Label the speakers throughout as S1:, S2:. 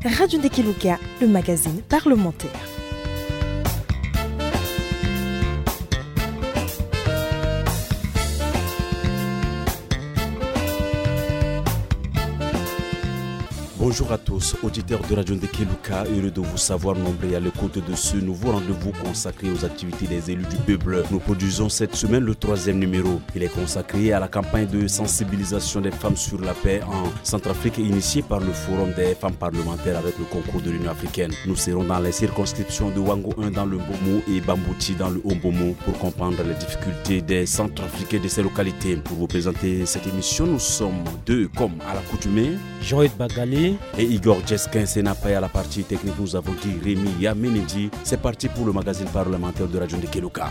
S1: Radio Ndekeluka, le magazine parlementaire.
S2: Bonjour à tous, auditeurs de Radio Ndekeluka, heureux de vous savoir nombreux à l'écoute de ce nouveau rendez-vous consacré aux activités des élus du peuple. Nous produisons cette semaine le 3e numéro. Il est consacré à la campagne de sensibilisation des femmes sur la paix en Centrafrique initiée par le Forum des femmes parlementaires avec le concours de l'Union africaine. Nous serons dans les circonscriptions de Wango 1 dans le Mbomo et Bambouti dans le Ombomo pour comprendre les difficultés des Centrafricains de ces localités. Pour vous présenter cette émission, nous sommes deux comme à l'accoutumée.
S3: Jean-Ed Bagali
S2: et Igor Jeskin Senapay à la partie technique. Nous avons dit Rémi Yamenedi. C'est parti pour le magazine parlementaire de Radio Ndekeluka.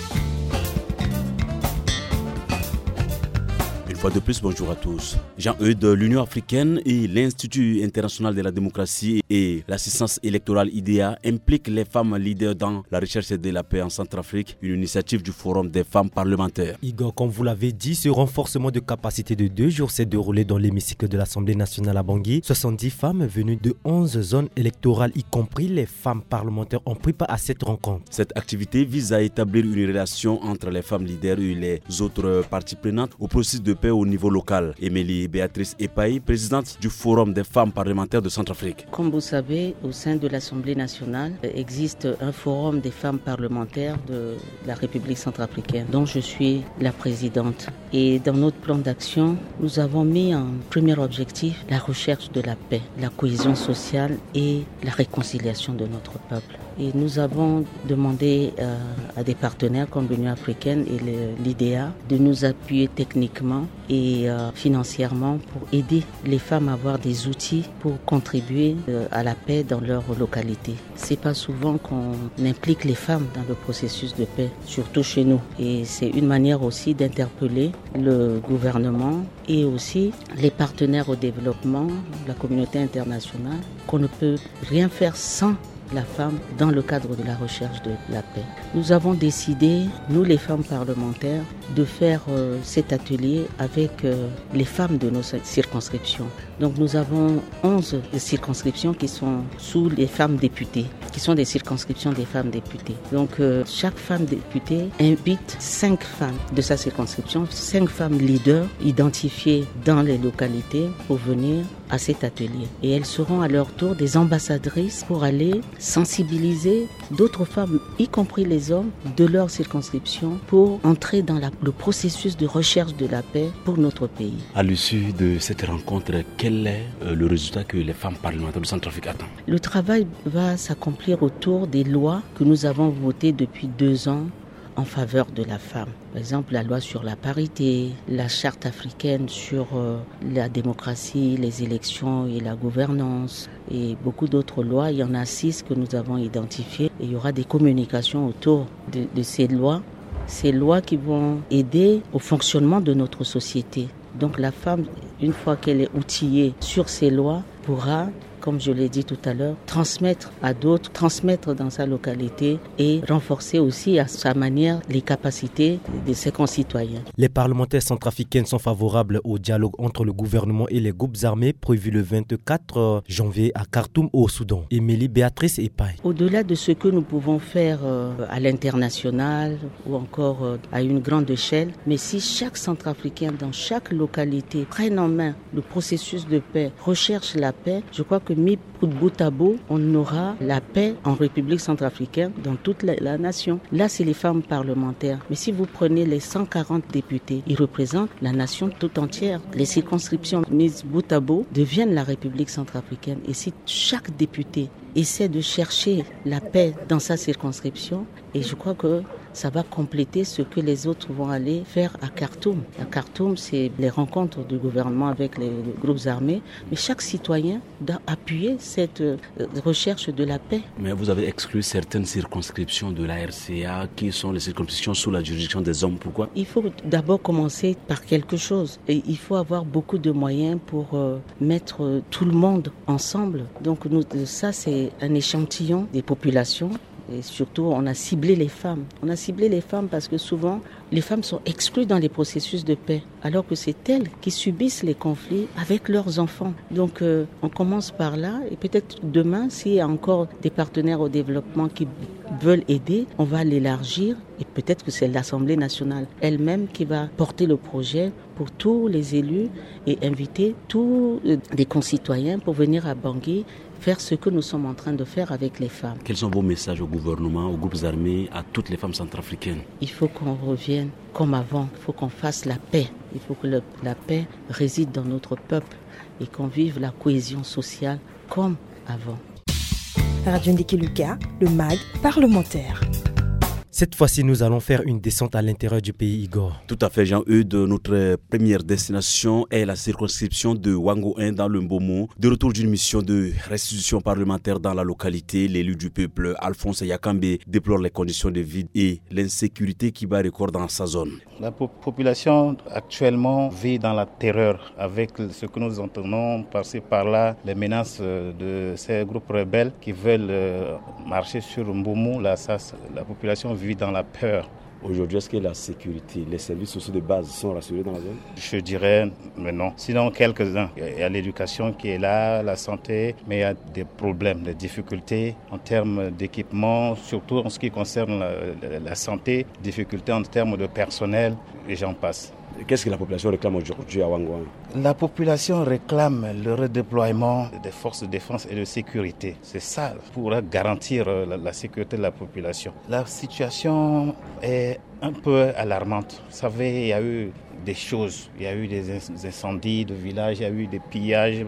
S2: Une fois de plus, bonjour à tous. Jean-Eudes, l'Union africaine et l'Institut international de la démocratie et l'assistance électorale IDEA impliquent les femmes leaders dans la recherche de la paix en Centrafrique, une initiative du Forum des femmes parlementaires.
S3: Igor, comme vous l'avez dit, ce renforcement de capacité de 2 jours s'est déroulé dans l'hémicycle de l'Assemblée nationale à Bangui. 70 femmes venues de 11 zones électorales, y compris les femmes parlementaires, ont pris part à cette rencontre.
S2: Cette activité vise à établir une relation entre les femmes leaders et les autres parties prenantes au processus de paix au niveau local. Émilie Béatrice Epaï, présidente du Forum des femmes parlementaires de Centrafrique.
S4: Comme vous savez, au sein de l'Assemblée nationale, existe un forum des femmes parlementaires de la République centrafricaine, dont je suis la présidente. Et dans notre plan d'action, nous avons mis en premier objectif la recherche de la paix, la cohésion sociale et la réconciliation de notre peuple. Et nous avons demandé à des partenaires comme l'Union africaine et l'IDEA de nous appuyer techniquement et financièrement pour aider les femmes à avoir des outils pour contribuer à la paix dans leur localité. C'est pas souvent qu'on implique les femmes dans le processus de paix, surtout chez nous. Et c'est une manière aussi d'interpeller le gouvernement et aussi les partenaires au développement, la communauté internationale, qu'on ne peut rien faire sans la femme dans le cadre de la recherche de la paix. Nous avons décidé, nous les femmes parlementaires, de faire cet atelier avec les femmes de nos circonscriptions. Donc nous avons 11 circonscriptions qui sont sous les femmes députées, qui sont des circonscriptions des femmes députées. Donc chaque femme députée invite 5 femmes de sa circonscription, 5 femmes leaders identifiées dans les localités pour venir à cet atelier. Et elles seront à leur tour des ambassadrices pour aller sensibiliser d'autres femmes, y compris les hommes, de leur circonscription pour entrer dans le processus de recherche de la paix pour notre pays.
S2: À l'issue de cette rencontre, quel est le résultat que les femmes parlementaires de Centrafrique attendent?
S4: Le travail va s'accomplir autour des lois que nous avons votées depuis 2 ans en faveur de la femme. Par exemple, la loi sur la parité, la charte africaine sur la démocratie, les élections et la gouvernance et beaucoup d'autres lois. Il y en a 6 que nous avons identifiées et il y aura des communications autour de ces lois. Ces lois qui vont aider au fonctionnement de notre société. Donc la femme, une fois qu'elle est outillée sur ces lois, pourra, comme je l'ai dit tout à l'heure, transmettre à d'autres, transmettre dans sa localité et renforcer aussi à sa manière les capacités de ses concitoyens.
S3: Les parlementaires centrafricaines sont favorables au dialogue entre le gouvernement et les groupes armés prévu le 24 janvier à Khartoum au Soudan. Émilie Béatrice Epaï.
S4: Au-delà de ce que nous pouvons faire à l'international ou encore à une grande échelle, mais si chaque centrafricain dans chaque localité prenne en main le processus de paix, recherche la paix, je crois que mis bout à bout, on aura la paix en République centrafricaine dans toute la nation. Là, c'est les femmes parlementaires. Mais si vous prenez les 140 députés, ils représentent la nation tout entière. Les circonscriptions mises bout à bout deviennent la République centrafricaine. Et si chaque député essaie de chercher la paix dans sa circonscription, et je crois que ça va compléter ce que les autres vont aller faire à Khartoum. À Khartoum, c'est les rencontres du gouvernement avec les groupes armés, mais chaque citoyen doit appuyer cette recherche de la paix.
S2: Mais vous avez exclu certaines circonscriptions de la RCA qui sont les circonscriptions sous la juridiction des hommes. Pourquoi?
S4: Il faut d'abord commencer par quelque chose. Et il faut avoir beaucoup de moyens pour mettre tout le monde ensemble. Donc ça, c'est un échantillon des populations Et surtout, on a ciblé les femmes. On a ciblé les femmes parce que souvent, les femmes sont exclues dans les processus de paix, alors que c'est elles qui subissent les conflits avec leurs enfants. Donc, on commence par là et peut-être demain, s'il y a encore des partenaires au développement qui veulent aider, on va l'élargir et peut-être que c'est l'Assemblée nationale elle-même qui va porter le projet pour tous les élus et inviter tous les concitoyens pour venir à Bangui faire ce que nous sommes en train de faire avec les femmes.
S2: Quels sont vos messages au gouvernement, aux groupes armés, à toutes les femmes centrafricaines?
S4: Il faut qu'on revienne comme avant, il faut qu'on fasse la paix. Il faut que la paix réside dans notre peuple et qu'on vive la cohésion sociale comme avant.
S1: Radio Ndekeluka, le MAG parlementaire.
S3: Cette fois-ci, nous allons faire une descente à l'intérieur du pays, Igor.
S2: Tout à fait, Jean-Eudes. Notre première destination est la circonscription de Wango 1 dans le Mbomo. De retour d'une mission de restitution parlementaire dans la localité, l'élu du peuple, Alphonse Yakambe, déplore les conditions de vie et l'insécurité qui bat record dans sa zone.
S5: La population actuellement vit dans la terreur avec ce que nous entendons par-ci par-là, les menaces de ces groupes rebelles qui veulent marcher sur Mbomo. La population vit dans la peur.
S2: Aujourd'hui, est-ce que la sécurité, les services sociaux de base sont rassurés dans la zone?
S5: Je dirais mais non. Sinon, quelques-uns. Il y a l'éducation qui est là, la santé, mais il y a des problèmes, des difficultés en termes d'équipement, surtout en ce qui concerne la santé, difficultés en termes de personnel, et j'en passe.
S2: Qu'est-ce que la population réclame aujourd'hui à Wango?
S5: La population réclame le redéploiement des forces de défense et de sécurité. C'est ça pour garantir la sécurité de la population. La situation est un peu alarmante. Vous savez, il y a eu des choses, il y a eu des incendies de villages, il y a eu des pillages,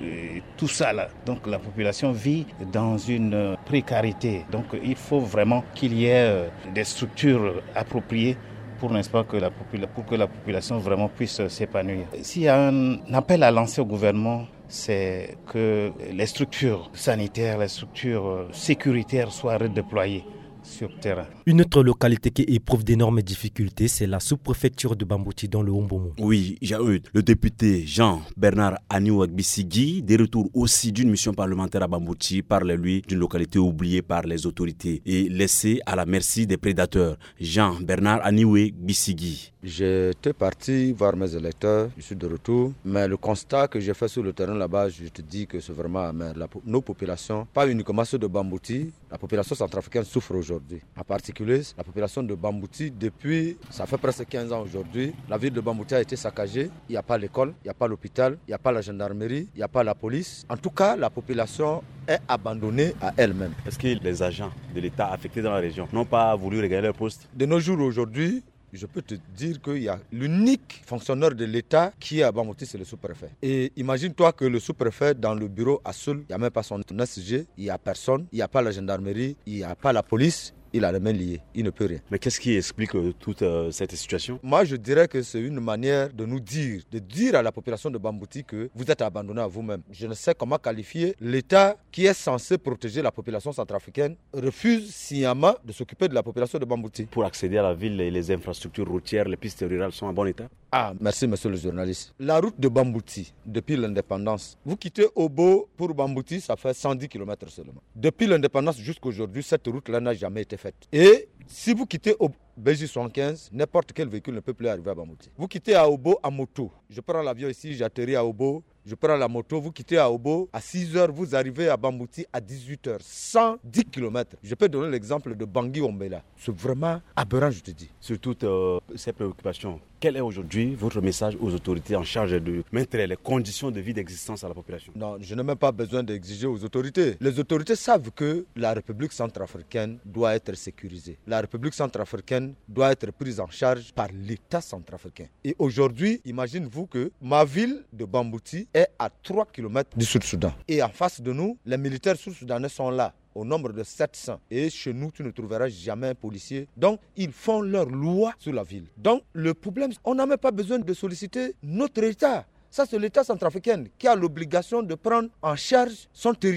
S5: tout ça là. Donc la population vit dans une précarité. Donc il faut vraiment qu'il y ait des structures appropriées pour, n'est-ce pas, pour que la population vraiment puisse s'épanouir. S'il y a un appel à lancer au gouvernement, c'est que les structures sanitaires, les structures sécuritaires soient redéployées sur terrain.
S3: Une autre localité qui éprouve d'énormes difficultés, c'est la sous-préfecture de Bambouti dans le Mbomo.
S2: Oui, Jean-Eudes, le député Jean-Bernard Aniou-Agbissigui, de retour aussi d'une mission parlementaire à Bambouti, parle lui d'une localité oubliée par les autorités et laissée à la merci des prédateurs. Jean-Bernard Aniou-Agbissigui.
S6: J'étais parti voir mes électeurs, je suis de retour, mais le constat que j'ai fait sur le terrain là-bas, je te dis que c'est vraiment amer. Nos populations, pas uniquement ceux de Bambouti, la population centrafricaine souffre aujourd'hui. En particulier, la population de Bambouti, depuis, ça fait presque 15 ans aujourd'hui, la ville de Bambouti a été saccagée. Il n'y a pas l'école, il n'y a pas l'hôpital, il n'y a pas la gendarmerie, il n'y a pas la police. En tout cas, la population est abandonnée à elle-même.
S2: Est-ce que les agents de l'État affectés dans la région n'ont pas voulu regagner leur poste?
S6: De nos jours aujourd'hui, je peux te dire qu'il y a l'unique fonctionnaire de l'État qui est à Bambouti, c'est le sous-préfet. Et imagine-toi que le sous-préfet, dans le bureau à Soul, il n'y a même pas son SG, il n'y a personne, il n'y a pas la gendarmerie, il n'y a pas la police. Il a les mains liées, il ne peut rien.
S2: Mais qu'est-ce qui explique toute cette situation?
S6: Moi, je dirais que c'est une manière de nous dire, de dire à la population de Bambouti que vous êtes abandonnés à vous-même. Je ne sais comment qualifier. L'État qui est censé protéger la population centrafricaine refuse sciemment de s'occuper de la population de Bambouti.
S2: Pour accéder à la ville, les infrastructures routières, les pistes rurales sont en bon état?
S6: Ah, merci monsieur le journaliste. La route de Bambouti, depuis l'indépendance, vous quittez Obo pour Bambouti, ça fait 110 km seulement. Depuis l'indépendance jusqu'à aujourd'hui, cette route-là n'a jamais été faite. Et si vous quittez Obo, BJ75, n'importe quel véhicule ne peut plus arriver à Bambouti. Vous quittez à Obo à moto. Je prends l'avion ici, j'atterris à Obo. Je prends la moto, vous quittez à Obo, à 6h, vous arrivez à Bambouti à 18h, 110 km. Je peux donner l'exemple de Bangui-Ombela. C'est vraiment aberrant, je te dis.
S2: Sur toutes ces préoccupations, quel est aujourd'hui votre message aux autorités en charge de maintenir les conditions de vie d'existence à la population?
S6: Non, je n'ai même pas besoin d'exiger aux autorités. Les autorités savent que la République centrafricaine doit être sécurisée. La République centrafricaine doit être prise en charge par l'État centrafricain. Et aujourd'hui, imaginez-vous que ma ville de Bambouti est à 3 km du Sud-Soudan. Et en face de nous, les militaires sud-soudanais sont là, au nombre de 700. Et chez nous, tu ne trouveras jamais un policier. Donc, ils font leur loi sur la ville. Donc, le problème, on n'a même pas besoin de solliciter notre État. Ça, c'est l'État centrafricain qui a l'obligation de prendre en charge son territoire.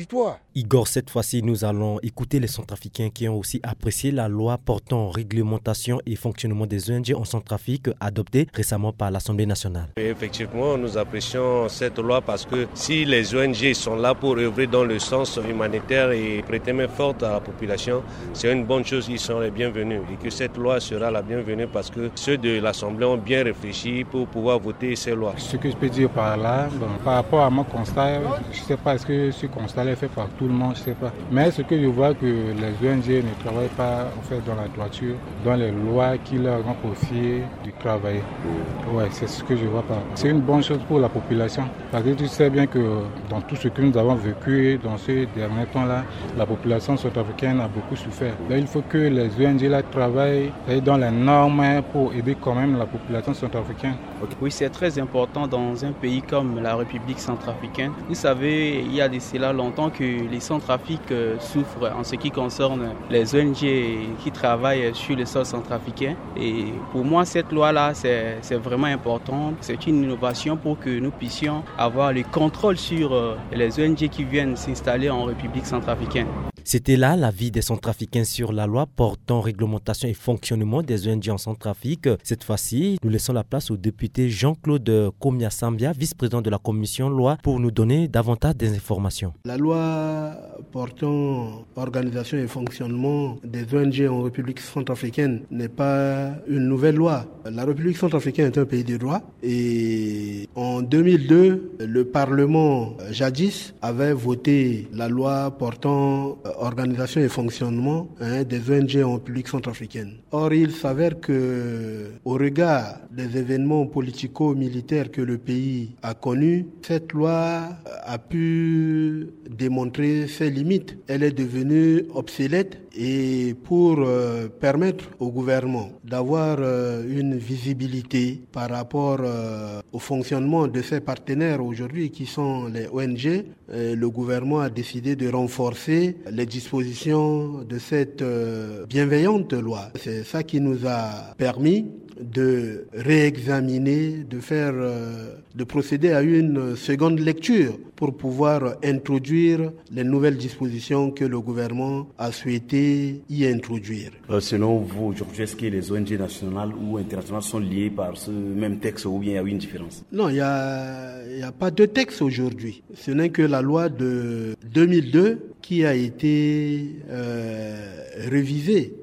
S3: Igor, cette fois-ci, nous allons écouter les Centrafricains qui ont aussi apprécié la loi portant réglementation et fonctionnement des ONG en Centrafrique adoptée récemment par l'Assemblée nationale.
S7: Et effectivement, nous apprécions cette loi parce que si les ONG sont là pour œuvrer dans le sens humanitaire et prêter main forte à la population, c'est une bonne chose, ils sont les bienvenus et que cette loi sera la bienvenue parce que ceux de l'Assemblée ont bien réfléchi pour pouvoir voter ces lois.
S8: Ce que je peux dire par là, par rapport à mon constat, je ne sais pas est-ce que ce constat est fait par tout le monde, je ne sais pas. Mais ce que je vois que les ONG ne travaillent pas en fait dans la droiture, dans les lois qui leur ont confié de travailler. Ouais, c'est ce que je vois pas. C'est une bonne chose pour la population. Parce que tu sais bien que dans tout ce que nous avons vécu dans ces derniers temps-là, la population centrafricaine a beaucoup souffert. Là, il faut que les ONG là travaillent dans les normes pour aider quand même la population centrafricaine.
S9: Oui, c'est très important dans un pays comme la République centrafricaine. Vous savez, il y a de cela longtemps que les Centrafriques souffrent en ce qui concerne les ONG qui travaillent sur le sol centrafricain. Et pour moi, cette loi-là, c'est vraiment important. C'est une innovation pour que nous puissions avoir le contrôle sur les ONG qui viennent s'installer en République centrafricaine.
S3: C'était là l'avis des Centrafricains sur la loi portant réglementation et fonctionnement des ONG en Centrafrique. Cette fois-ci, nous laissons la place au député Jean-Claude Komia-Sambia, vice-président de la commission loi, pour nous donner davantage d'informations.
S10: La loi portant organisation et fonctionnement des ONG en République centrafricaine n'est pas une nouvelle loi. La République centrafricaine est un pays de droit et en 2002, le Parlement jadis avait voté la loi portant organisation et fonctionnement des ONG en République centrafricaine. Or, il s'avère que, au regard des événements politico-militaires que le pays a connus, cette loi a pu démontrer ses limites. Elle est devenue obsolète et pour permettre au gouvernement d'avoir une visibilité par rapport au fonctionnement de ses partenaires aujourd'hui qui sont les ONG, le gouvernement a décidé de renforcer les dispositions de cette bienveillante loi. C'est ça qui nous a permis de réexaminer, de procéder à une seconde lecture pour pouvoir introduire les nouvelles dispositions que le gouvernement a souhaité y introduire.
S2: Selon vous, aujourd'hui, est-ce que les ONG nationales ou internationales sont liées par ce même texte ou bien il y a une différence?
S10: Non, il n'y a pas de texte aujourd'hui. Ce n'est que la loi de 2002 qui a été révisée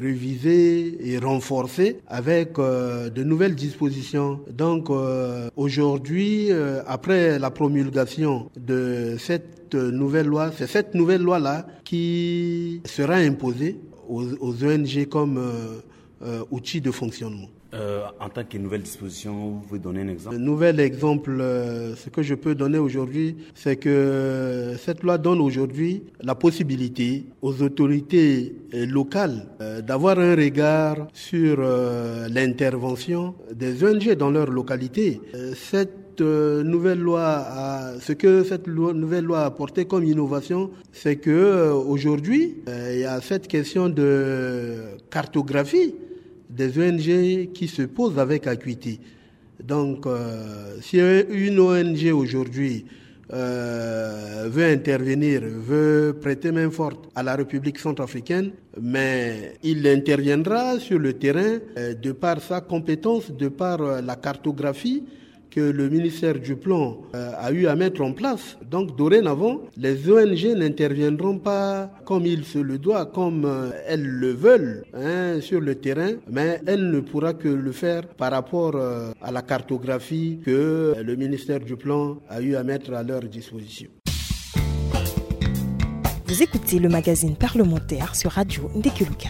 S10: et renforcée avec de nouvelles dispositions. Donc aujourd'hui, après la promulgation de cette nouvelle loi, c'est cette nouvelle loi-là qui sera imposée aux ONG comme outil de fonctionnement.
S2: En tant que nouvelle disposition, vous pouvez donner un exemple?
S10: Un nouvel exemple, ce que je peux donner aujourd'hui, c'est que cette loi donne aujourd'hui la possibilité aux autorités locales d'avoir un regard sur l'intervention des ONG dans leur localité. Cette nouvelle loi ce que cette nouvelle loi a apporté comme innovation, c'est que aujourd'hui, il y a cette question de cartographie des ONG qui se posent avec acuité. Donc, si une ONG aujourd'hui veut intervenir, veut prêter main forte à la République centrafricaine, mais il interviendra sur le terrain de par sa compétence, de par la cartographie que le ministère du Plan a eu à mettre en place. Donc dorénavant, les ONG n'interviendront pas comme il se le doit, comme elles le veulent sur le terrain, mais elles ne pourront que le faire par rapport à la cartographie que le ministère du Plan a eu à mettre à leur disposition.
S1: Vous écoutez le magazine parlementaire sur Radio Ndekuluka.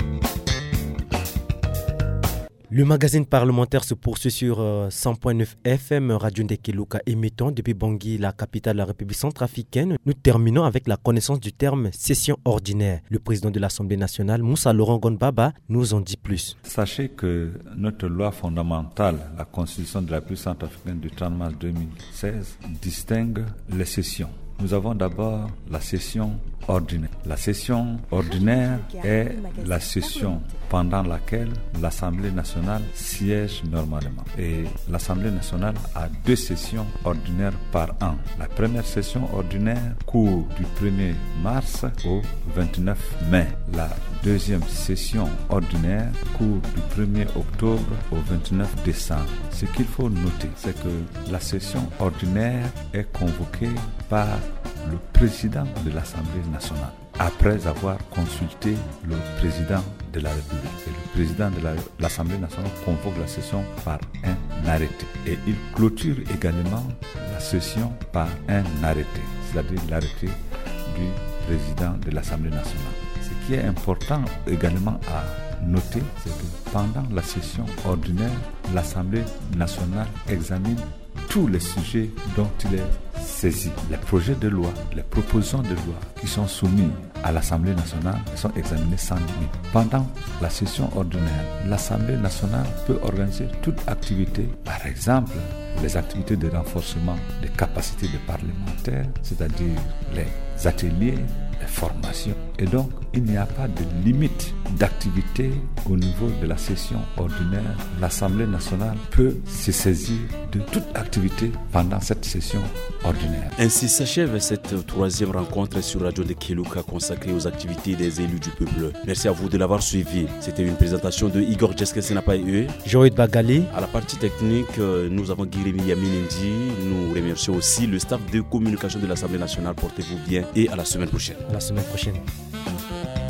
S3: Le magazine parlementaire se poursuit sur 100.9 FM Radio Ndekuluka émettant depuis Bangui, la capitale de la République centrafricaine. Nous terminons avec la connaissance du terme session ordinaire. Le président de l'Assemblée nationale, Moussa Laurent Gonbaba, nous en dit plus.
S11: Sachez que notre loi fondamentale, la Constitution de la République centrafricaine du 30 mars 2016, distingue les sessions. Nous avons d'abord la session ordinaire. La session ordinaire est la session pendant laquelle l'Assemblée nationale siège normalement. Et l'Assemblée nationale a 2 sessions ordinaires par an. La première session ordinaire court du 1er mars au 29 mai. La deuxième session ordinaire court du 1er octobre au 29 décembre. Ce qu'il faut noter, c'est que la session ordinaire est convoquée par le président de l'Assemblée nationale, après avoir consulté le président de la République. Et le président de l'Assemblée nationale convoque la session par un arrêté. Et il clôture également la session par un arrêté, c'est-à-dire l'arrêté du président de l'Assemblée nationale. Ce qui est important également à noter, c'est que pendant la session ordinaire, l'Assemblée nationale examine tous les sujets dont il est saisi. Les projets de loi, les propositions de loi qui sont soumis à l'Assemblée nationale sont examinés sans limite. Pendant la session ordinaire, l'Assemblée nationale peut organiser toute activité, par exemple les activités de renforcement des capacités des parlementaires, c'est-à-dire les ateliers, les formations. Et donc, il n'y a pas de limite d'activité au niveau de la session ordinaire. L'Assemblée nationale peut se saisir de toute activité pendant cette session ordinaire.
S2: Ainsi s'achève cette 3e rencontre sur Radio de Kelouka consacrée aux activités des élus du peuple. Merci à vous de l'avoir suivi. C'était une présentation de Igor Djeskesenapaye,
S3: Joël Bagali.
S2: À la partie technique, nous avons Guirimi Yaminindi. Nous remercions aussi le staff de communication de l'Assemblée nationale. Portez-vous bien et à la semaine prochaine.
S3: À la semaine prochaine.